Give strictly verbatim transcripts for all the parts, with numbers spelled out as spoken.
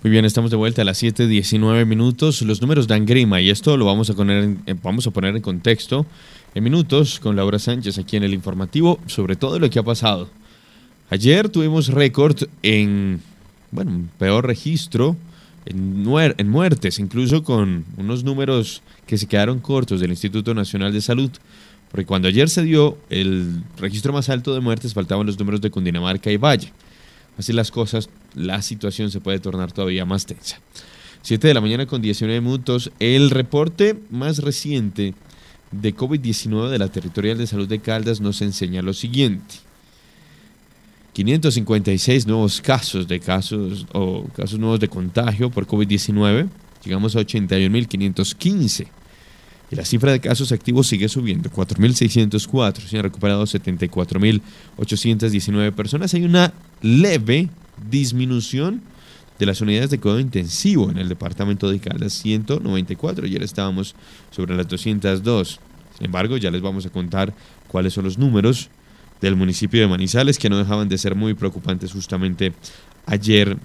Muy bien, estamos de vuelta a las siete diecinueve minutos. Los números dan grima y esto lo vamos a poner en, vamos a poner en contexto en minutos con Laura Sánchez aquí en el informativo sobre todo lo que ha pasado. Ayer tuvimos récord en, bueno, un peor registro en, muer en muertes, incluso con unos números que se quedaron cortos del Instituto Nacional de Salud. Porque cuando ayer se dio el registro más alto de muertes, faltaban los números de Cundinamarca y Valle. Así las cosas, la situación se puede tornar todavía más tensa. siete de la mañana con diecinueve minutos. El reporte más reciente de COVID diecinueve de la Territorial de Salud de Caldas nos enseña lo siguiente. quinientos cincuenta y seis nuevos casos de casos o casos nuevos de contagio por COVID diecinueve. Llegamos a ochenta y un mil quinientos quince. Y la cifra de casos activos sigue subiendo, cuatro mil seiscientos cuatro, se han recuperado setenta y cuatro mil ochocientos diecinueve personas. Hay una leve disminución de las unidades de cuidado intensivo en el departamento de Caldas, ciento noventa y cuatro, ayer estábamos sobre las doscientas dos. Sin embargo, ya les vamos a contar cuáles son los números del municipio de Manizales, que no dejaban de ser muy preocupantes justamente ayer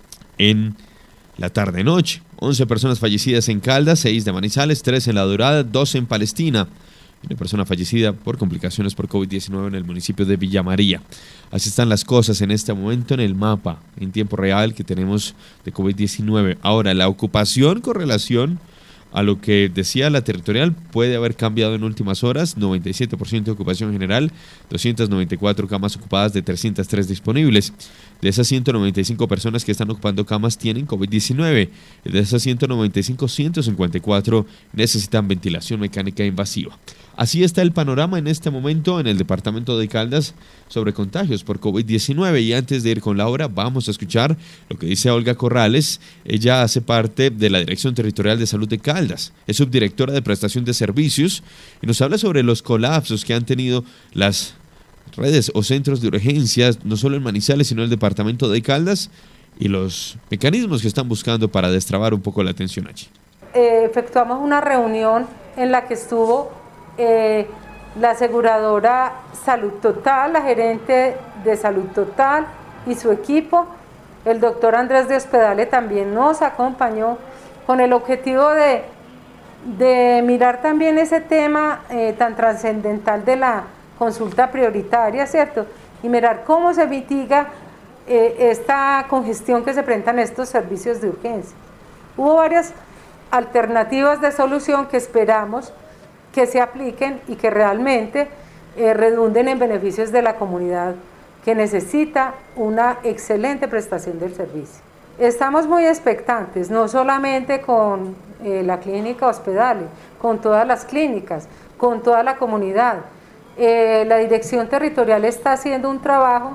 en la tarde-noche. once personas fallecidas en Caldas, seis de Manizales, tres en La Dorada, dos en Palestina. Una persona fallecida por complicaciones por COVID diecinueve en el municipio de Villa María. Así están las cosas en este momento en el mapa, en tiempo real que tenemos de COVID diecinueve. Ahora, la ocupación con relación a lo que decía la territorial puede haber cambiado en últimas horas. noventa y siete por ciento de ocupación general, doscientas noventa y cuatro camas ocupadas de trescientas tres disponibles. De esas ciento noventa y cinco personas que están ocupando camas tienen COVID diecinueve. De esas ciento noventa y cinco, ciento cincuenta y cuatro necesitan ventilación mecánica invasiva. Así está el panorama en este momento en el departamento de Caldas sobre contagios por COVID diecinueve. Y antes de ir con Laura, vamos a escuchar lo que dice Olga Corrales. Ella hace parte de la Dirección Territorial de Salud de Caldas. Es subdirectora de prestación de servicios y nos habla sobre los colapsos que han tenido las redes o centros de urgencias, no solo en Manizales, sino en el departamento de Caldas, y los mecanismos que están buscando para destrabar un poco la atención allí. Eh, efectuamos una reunión en la que estuvo eh, la aseguradora Salud Total, la gerente de Salud Total y su equipo. El doctor Andrés de Hospedale también nos acompañó con el objetivo de, de mirar también ese tema eh, tan trascendental de la consulta prioritaria, ¿cierto? Y mirar cómo se mitiga eh, esta congestión que se presenta en estos servicios de urgencia. Hubo varias alternativas de solución que esperamos que se apliquen y que realmente eh, redunden en beneficios de la comunidad que necesita una excelente prestación del servicio. Estamos muy expectantes, no solamente con eh, la clínica Hospedale, con todas las clínicas, con toda la comunidad. Eh, la dirección territorial está haciendo un trabajo,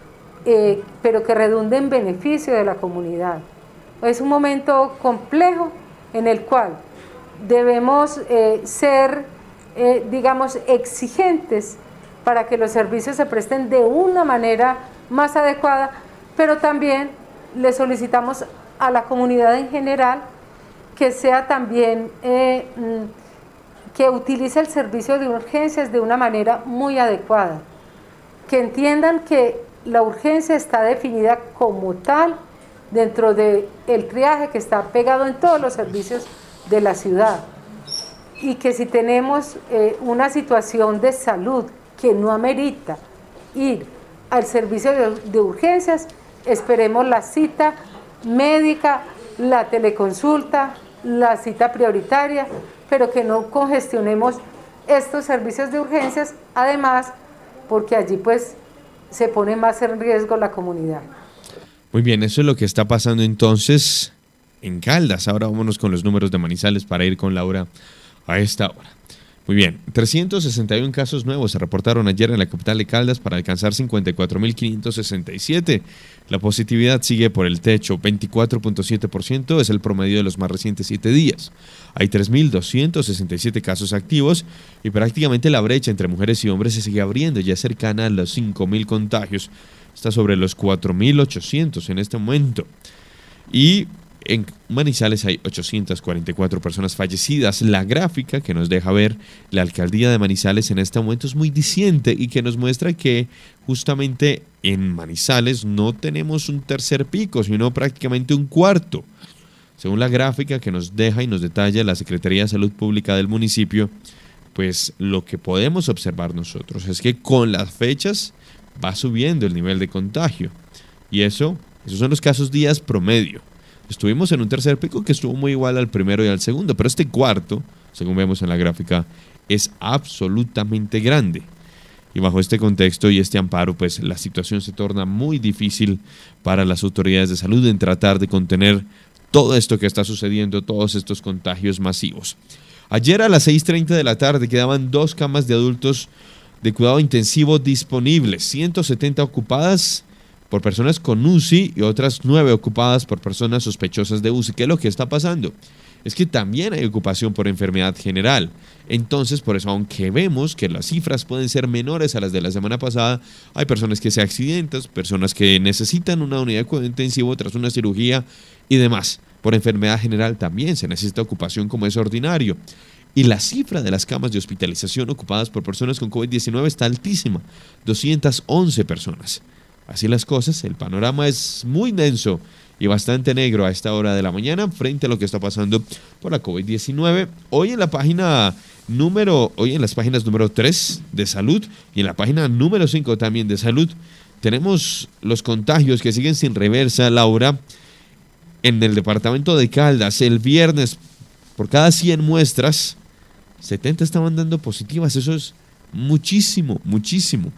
eh, pero que redunde en beneficio de la comunidad. Es un momento complejo en el cual debemos eh, ser, eh, digamos, exigentes para que los servicios se presten de una manera más adecuada, pero también le solicitamos a la comunidad en general que sea también, eh, que utilice el servicio de urgencias de una manera muy adecuada, que entiendan que la urgencia está definida como tal dentro del triaje que está pegado en todos los servicios de la ciudad, y que si tenemos eh, una situación de salud que no amerita ir al servicio de, de urgencias, esperemos la cita médica, la teleconsulta, la cita prioritaria, pero que no congestionemos estos servicios de urgencias, además porque allí pues se pone más en riesgo la comunidad. Muy bien, eso es lo que está pasando entonces en Caldas. Ahora vámonos con los números de Manizales para ir con Laura a esta hora. Muy bien, trescientos sesenta y uno casos nuevos se reportaron ayer en la capital de Caldas para alcanzar cincuenta y cuatro mil quinientos sesenta y siete. La positividad sigue por el techo, veinticuatro punto siete por ciento es el promedio de los más recientes siete días. Hay tres mil doscientos sesenta y siete casos activos y prácticamente la brecha entre mujeres y hombres se sigue abriendo, ya cercana a los cinco mil contagios. Está sobre los cuatro mil ochocientos en este momento. Y En Manizales hay ochocientas cuarenta y cuatro personas fallecidas. La gráfica que nos deja ver la alcaldía de Manizales en este momento es muy diciente y que nos muestra que justamente en Manizales no tenemos un tercer pico, sino prácticamente un cuarto. Según la gráfica que nos deja y nos detalla la Secretaría de Salud Pública del municipio, pues lo que podemos observar nosotros es que con las fechas va subiendo el nivel de contagio. Y eso, esos son los casos días promedio. Estuvimos en un tercer pico que estuvo muy igual al primero y al segundo, pero este cuarto, según vemos en la gráfica, es absolutamente grande. Y bajo este contexto y este amparo, pues la situación se torna muy difícil para las autoridades de salud en tratar de contener todo esto que está sucediendo, todos estos contagios masivos. Ayer a las seis treinta de la tarde quedaban dos camas de adultos de cuidado intensivo disponibles, ciento setenta ocupadas por personas con U C I y otras nueve ocupadas por personas sospechosas de U C I. ¿Qué es lo que está pasando? Es que también hay ocupación por enfermedad general. Entonces, por eso, aunque vemos que las cifras pueden ser menores a las de la semana pasada, hay personas que se accidentan, personas que necesitan una unidad de cuidado intensivo tras una cirugía y demás. Por enfermedad general también se necesita ocupación como es ordinario. Y la cifra de las camas de hospitalización ocupadas por personas con COVID diecinueve está altísima, doscientas once personas. Así las cosas, el panorama es muy denso y bastante negro a esta hora de la mañana frente a lo que está pasando por la COVID diecinueve. Hoy en la página número, hoy en las páginas número tres de salud y en la página número cinco también de salud, tenemos los contagios que siguen sin reversa, Laura. En el departamento de Caldas, el viernes, por cada cien muestras, setenta estaban dando positivas. Eso es muchísimo, muchísimo.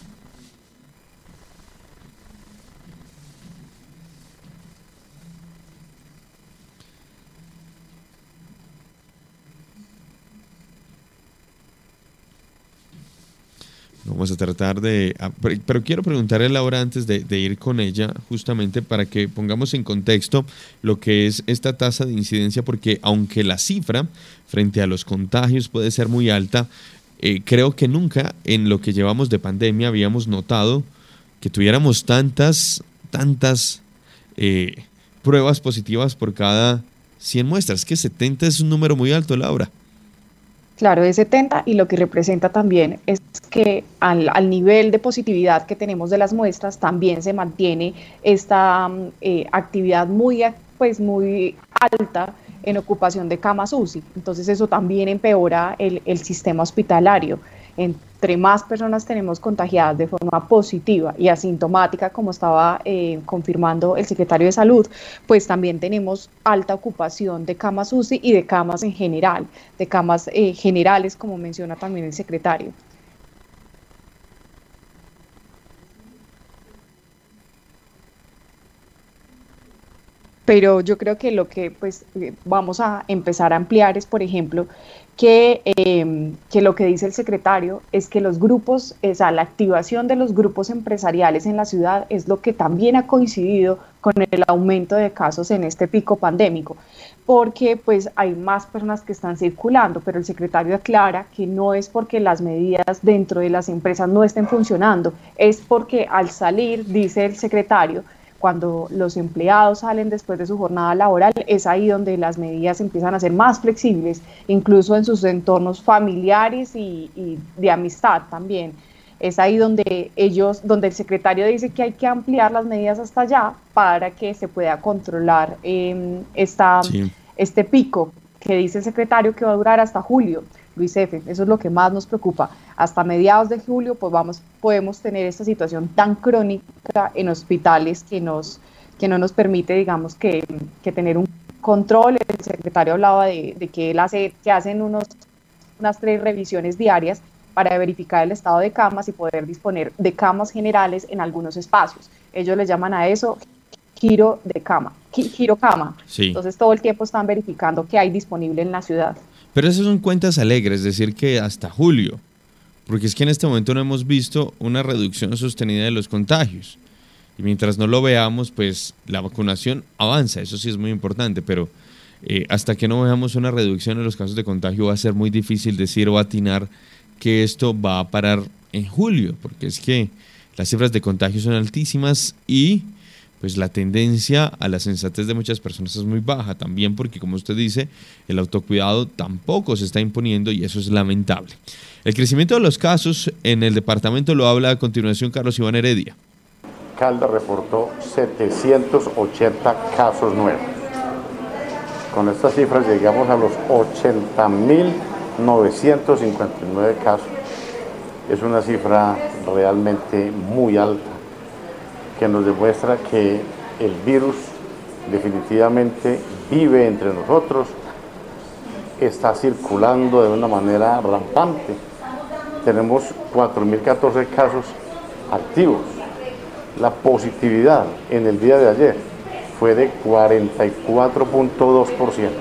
Vamos a tratar de... Pero quiero preguntarle a Laura antes de, de ir con ella, justamente para que pongamos en contexto lo que es esta tasa de incidencia, porque aunque la cifra frente a los contagios puede ser muy alta, eh, creo que nunca en lo que llevamos de pandemia habíamos notado que tuviéramos tantas, tantas eh, pruebas positivas por cada cien muestras. Que setenta es un número muy alto, Laura. Claro, es setenta, y lo que representa también es que al, al nivel de positividad que tenemos de las muestras también se mantiene esta eh, actividad muy, pues, muy alta en ocupación de camas U C I. Entonces eso también empeora el, el sistema hospitalario. Entre más personas tenemos contagiadas de forma positiva y asintomática, como estaba eh, confirmando el secretario de Salud, pues también tenemos alta ocupación de camas U C I y de camas en general, de camas eh, generales, como menciona también el secretario. Pero yo creo que lo que pues vamos a empezar a ampliar es, por ejemplo, que, eh, que lo que dice el secretario es que los grupos, o sea, la activación de los grupos empresariales en la ciudad es lo que también ha coincidido con el aumento de casos en este pico pandémico, porque pues hay más personas que están circulando, pero el secretario aclara que no es porque las medidas dentro de las empresas no estén funcionando, es porque al salir, dice el secretario, cuando los empleados salen después de su jornada laboral, es ahí donde las medidas empiezan a ser más flexibles, incluso en sus entornos familiares y, y de amistad también. Es ahí donde ellos, donde el secretario dice que hay que ampliar las medidas hasta allá para que se pueda controlar eh, esta, sí. este pico que dice el secretario que va a durar hasta julio. Luis F., eso es lo que más nos preocupa. Hasta mediados de julio pues vamos, podemos tener esta situación tan crónica en hospitales que, nos, que no nos permite, digamos, que, que tener un control. El secretario hablaba de, de que él hace, que hacen unos, unas tres revisiones diarias para verificar el estado de camas y poder disponer de camas generales en algunos espacios. Ellos le llaman a eso giro de cama, giro cama. Sí. Entonces todo el tiempo están verificando qué hay disponible en la ciudad. Pero esas son cuentas alegres, es decir, que hasta julio, porque es que en este momento no hemos visto una reducción sostenida de los contagios. Y mientras no lo veamos, pues la vacunación avanza, eso sí es muy importante, pero eh, hasta que no veamos una reducción en los casos de contagio va a ser muy difícil decir o atinar que esto va a parar en julio, porque es que las cifras de contagio son altísimas y pues la tendencia a la sensatez de muchas personas es muy baja, también porque, como usted dice, el autocuidado tampoco se está imponiendo y eso es lamentable. El crecimiento de los casos en el departamento lo habla a continuación Carlos Iván Heredia. Caldas reportó setecientos ochenta casos nuevos. Con estas cifras llegamos a los ochenta mil novecientos cincuenta y nueve casos. Es una cifra realmente muy alta, que nos demuestra que el virus definitivamente vive entre nosotros, está circulando de una manera rampante. Tenemos cuatro mil catorce casos activos. La positividad en el día de ayer fue de cuarenta y cuatro punto dos por ciento.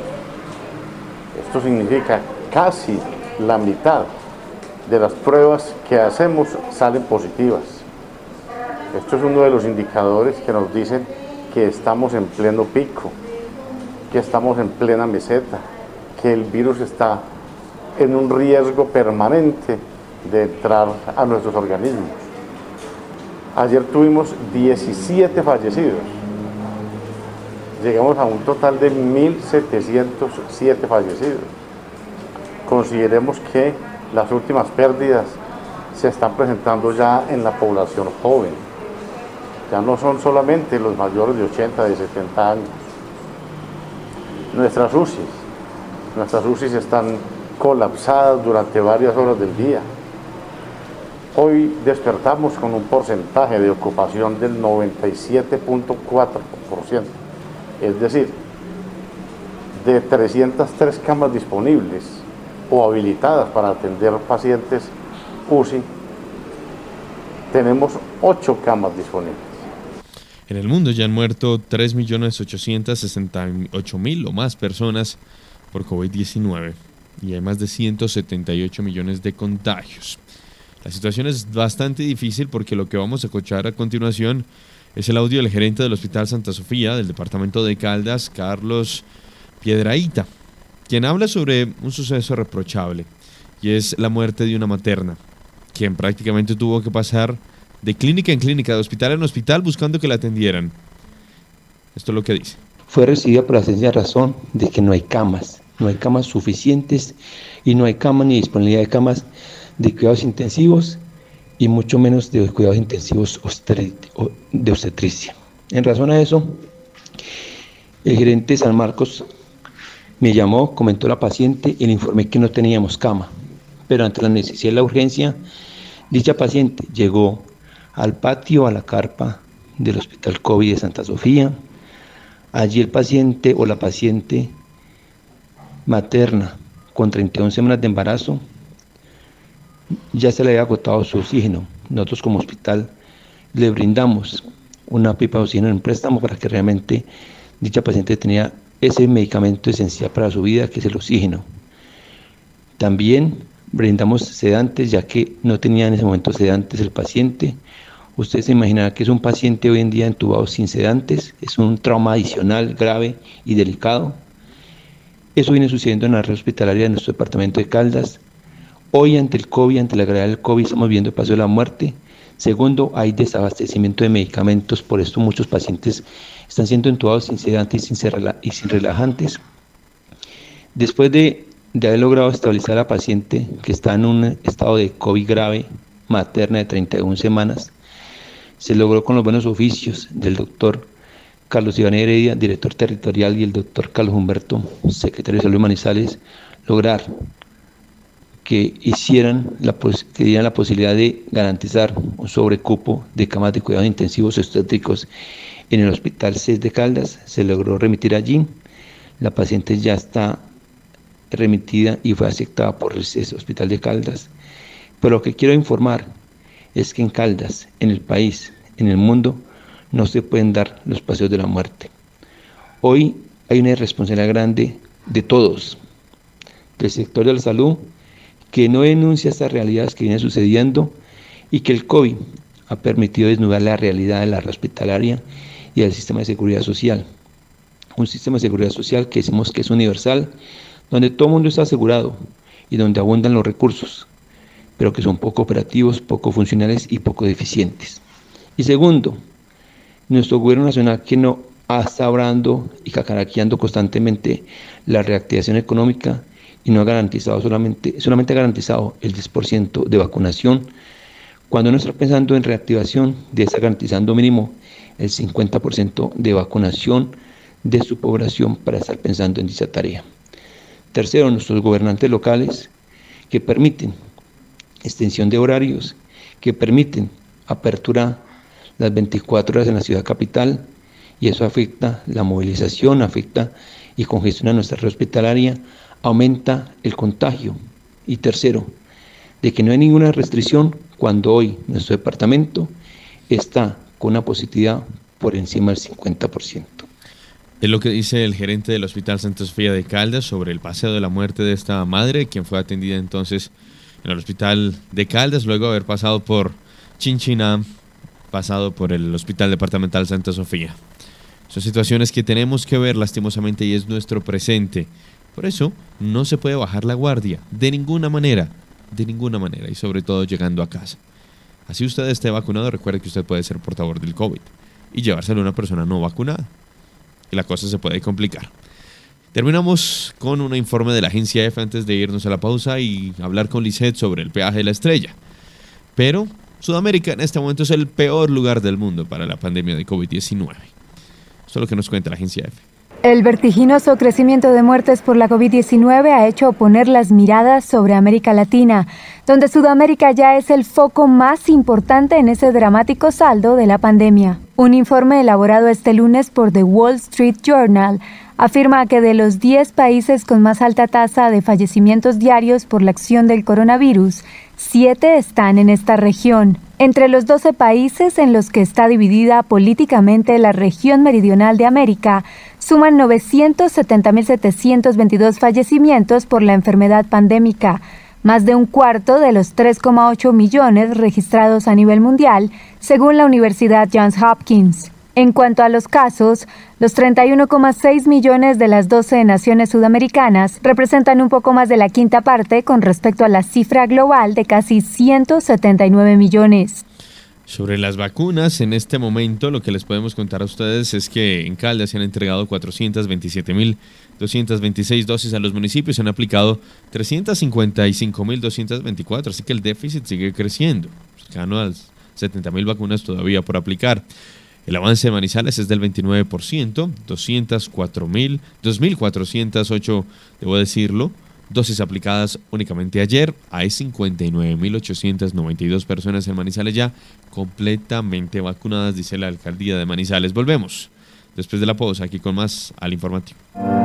Esto significa casi la mitad de las pruebas que hacemos salen positivas. Esto es uno de los indicadores que nos dicen que estamos en pleno pico, que estamos en plena meseta, que el virus está en un riesgo permanente de entrar a nuestros organismos. Ayer tuvimos diecisiete fallecidos. Llegamos a un total de mil setecientos siete fallecidos. Consideremos que las últimas pérdidas se están presentando ya en la población joven. Ya no son solamente los mayores de ochenta, de setenta años. Nuestras U C Is, nuestras U C Is están colapsadas durante varias horas del día. Hoy despertamos con un porcentaje de ocupación del noventa y siete punto cuatro por ciento. Es decir, de trescientas tres camas disponibles o habilitadas para atender pacientes U C I, tenemos ocho camas disponibles. En el mundo ya han muerto tres millones ochocientos sesenta y ocho mil o más personas por COVID diecinueve y hay más de ciento setenta y ocho millones de contagios. La situación es bastante difícil porque lo que vamos a escuchar a continuación es el audio del gerente del Hospital Santa Sofía del departamento de Caldas, Carlos Piedrahita, quien habla sobre un suceso reprochable y es la muerte de una materna, quien prácticamente tuvo que pasar de clínica en clínica, de hospital en hospital, buscando que la atendieran. Esto es lo que dice. Fue recibida por la sencilla razón de que no hay camas, no hay camas suficientes y no hay camas ni disponibilidad de camas de cuidados intensivos y mucho menos de cuidados intensivos de obstetricia. En razón a eso, el gerente de San Marcos me llamó, comentó a la paciente y le informé que no teníamos cama, pero ante la necesidad y la urgencia, dicha paciente llegó al patio, a la carpa del Hospital COVID de Santa Sofía. Allí el paciente o la paciente materna con treinta y una semanas de embarazo ya se le había agotado su oxígeno. Nosotros como hospital le brindamos una pipa de oxígeno en préstamo para que realmente dicha paciente tenía ese medicamento esencial para su vida, que es el oxígeno. También brindamos sedantes, ya que no tenía en ese momento sedantes el paciente. Usted se imaginará que es un paciente hoy en día entubado sin sedantes, es un trauma adicional grave y delicado. Eso viene sucediendo en la red hospitalaria de nuestro departamento de Caldas. Hoy ante el COVID, ante la gravedad del COVID, estamos viendo el paso de la muerte. Segundo, hay desabastecimiento de medicamentos, por esto muchos pacientes están siendo entubados sin sedantes y sin, y sin relajantes. Después de, de haber logrado estabilizar a la paciente que está en un estado de COVID grave, materna de treinta y una semanas, se logró con los buenos oficios del doctor Carlos Iván Heredia, director territorial, y el doctor Carlos Humberto, secretario de Salud de Manizales, lograr que hicieran la, que dieran la posibilidad de garantizar un sobrecupo de camas de cuidados intensivos obstétricos en el Hospital C E S de Caldas. Se logró remitir allí. La paciente ya está remitida y fue aceptada por el C E S Hospital de Caldas. Pero lo que quiero informar es que en Caldas, en el país, en el mundo, no se pueden dar los paseos de la muerte. Hoy hay una responsabilidad grande de todos, del sector de la salud, que no denuncia estas realidades que vienen sucediendo y que el COVID ha permitido desnudar la realidad de la red hospitalaria y del sistema de seguridad social. Un sistema de seguridad social que decimos que es universal, donde todo el mundo está asegurado y donde abundan los recursos, pero que son poco operativos, poco funcionales y poco eficientes. Y segundo, Nuestro gobierno nacional, que no está hablando y cacaraqueando constantemente la reactivación económica y no ha garantizado solamente, solamente ha garantizado el diez por ciento de vacunación, cuando no está pensando en reactivación, debe estar garantizando mínimo el cincuenta por ciento de vacunación de su población para estar pensando en dicha tarea. Tercero, nuestros gobernantes locales que permiten extensión de horarios, que permiten apertura las veinticuatro horas en la ciudad capital, y eso afecta la movilización, afecta y congestiona nuestra red hospitalaria, aumenta el contagio. Y tercero, de que no hay ninguna restricción cuando hoy nuestro departamento está con una positividad por encima del cincuenta por ciento. Es lo que dice el gerente del Hospital Santa Sofía de Caldas sobre el paseo de la muerte de esta madre, quien fue atendida entonces en el Hospital de Caldas, luego de haber pasado por Chinchiná, pasado por el Hospital Departamental Santa Sofía. Son situaciones que tenemos que ver lastimosamente y es nuestro presente. Por eso no se puede bajar la guardia, de ninguna manera, de ninguna manera, y sobre todo llegando a casa. Así usted esté vacunado, recuerde que usted puede ser portador del COVID y llevárselo a una persona no vacunada. Y la cosa se puede complicar. Terminamos con un informe de la agencia F antes de irnos a la pausa y hablar con Lisette sobre el peaje de la Estrella. Pero Sudamérica en este momento es el peor lugar del mundo para la pandemia de COVID diecinueve. Esto es lo que nos cuenta la agencia F. El vertiginoso crecimiento de muertes por la COVID diecinueve ha hecho poner las miradas sobre América Latina, donde Sudamérica ya es el foco más importante en ese dramático saldo de la pandemia. Un informe elaborado este lunes por The Wall Street Journal afirma que de los diez países con más alta tasa de fallecimientos diarios por la acción del coronavirus, siete están en esta región. Entre los doce países en los que está dividida políticamente la región meridional de América, suman novecientos setenta mil setecientos veintidós fallecimientos por la enfermedad pandémica, más de un cuarto de los tres coma ocho millones registrados a nivel mundial, según la Universidad Johns Hopkins. En cuanto a los casos, los treinta y uno coma seis millones de las doce naciones sudamericanas representan un poco más de la quinta parte con respecto a la cifra global de casi ciento setenta y nueve millones. Sobre las vacunas, en este momento lo que les podemos contar a ustedes es que en Caldas se han entregado cuatrocientos veintisiete mil doscientas veintiséis dosis a los municipios, se han aplicado trescientos cincuenta y cinco mil doscientos veinticuatro, así que el déficit sigue creciendo, cercano a las setenta mil vacunas todavía por aplicar. El avance de Manizales es del veintinueve por ciento, doscientos cuatro mil, dos mil cuatrocientos ocho, debo decirlo, dosis aplicadas únicamente ayer. Hay cincuenta y nueve mil ochocientos noventa y dos personas en Manizales ya completamente vacunadas, dice la alcaldía de Manizales. Volvemos después de la pausa aquí con más al informativo.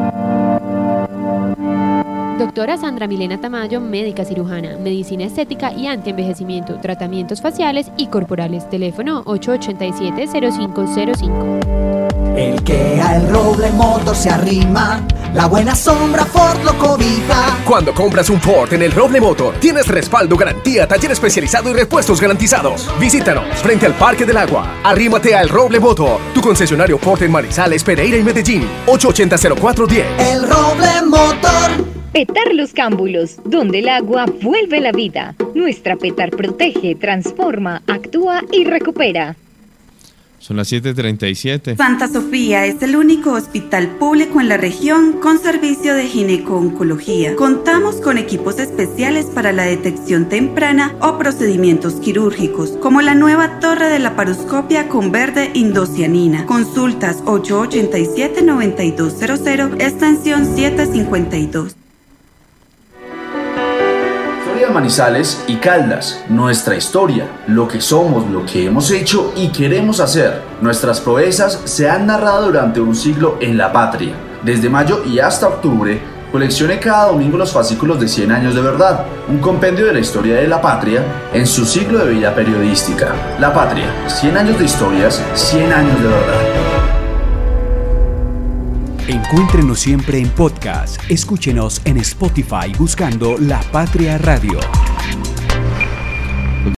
Doctora Sandra Milena Tamayo, médica cirujana, medicina estética y antienvejecimiento, tratamientos faciales y corporales. Teléfono ocho ocho siete, cero cinco cero cinco. El que al Roble Motor se arrima, la buena sombra Ford lo cobija. Cuando compras un Ford en el Roble Motor, tienes respaldo, garantía, taller especializado y repuestos garantizados. Visítanos frente al Parque del Agua. Arrímate al Roble Motor, tu concesionario Ford en Manizales, Pereira y Medellín. ocho ocho cero cero cuatro uno cero. El Roble Motor. Petar Los Cámbulos, donde el agua vuelve la vida. Nuestra Petar protege, transforma, actúa y recupera. Son las siete treinta y siete. Santa Sofía es el único hospital público en la región con servicio de gineco-oncología. Contamos con equipos especiales para la detección temprana o procedimientos quirúrgicos, como la nueva torre de laparoscopia con verde indocianina. Consultas ocho ocho siete, nueve dos cero cero, extensión setecientos cincuenta y dos. Manizales y Caldas, nuestra historia, lo que somos, lo que hemos hecho y queremos hacer. Nuestras proezas se han narrado durante un siglo en la patria. Desde mayo y hasta octubre, coleccione cada domingo los fascículos de cien años de verdad, un compendio de la historia de la patria en su siglo de vida periodística. La patria, cien años de historias, cien años de verdad. Encuéntrenos siempre en podcast. Escúchenos en Spotify buscando La Patria Radio.